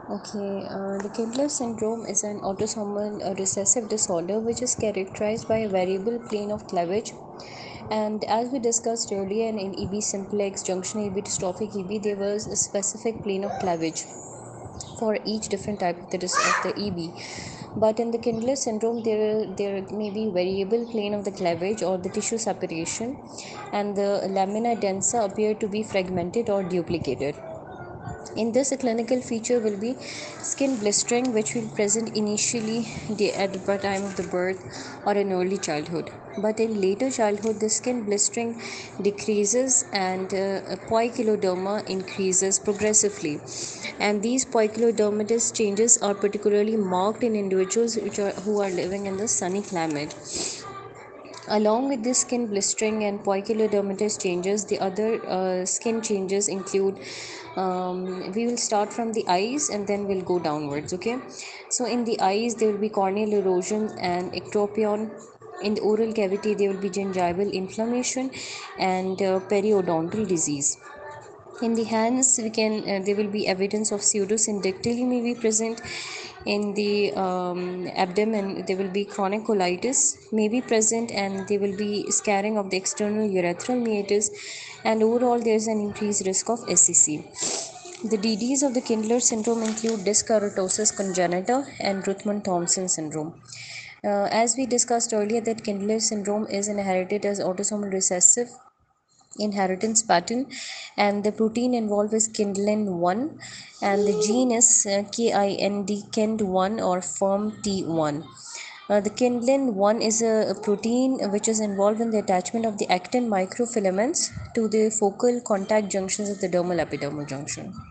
The Kindler syndrome is an autosomal recessive disorder which is characterized by a variable plane of cleavage. And as we discussed earlier in EB simplex, junction EB, dystrophic EB, there was a specific plane of cleavage for each different type of the EB. But in the Kindler syndrome, there may be variable plane of the cleavage or the tissue separation, and the lamina densa appear to be fragmented or duplicated. In this, a clinical feature will be skin blistering, which will present initially at the time of the birth or in early childhood. But in later childhood, the skin blistering decreases and poikiloderma increases progressively. And these poikilodermatous changes are particularly marked in individuals who are living in the sunny climate. Along with this skin blistering and poikilodermatous changes, the other skin changes include, we will start from the eyes and then we'll go downwards. Okay, so in the eyes there will be corneal erosion and ectropion. In the oral cavity there will be gingival inflammation and periodontal disease. In the hands, we can there will be evidence of pseudosyndactyly may be present. In the abdomen, there will be chronic colitis may be present, and there will be scarring of the external urethral meatus, and overall there is an increased risk of SCC. The DDs of the Kindler syndrome include disc keratosis congenita and Ruthman-Thompson syndrome. As we discussed earlier, that Kindler syndrome is inherited as autosomal recessive inheritance pattern, and the protein involved is kindlin1, and the gene is KIND1 or FIRM-T1. The kindlin1 is a protein which is involved in the attachment of the actin microfilaments to the focal contact junctions of the dermal epidermal junction.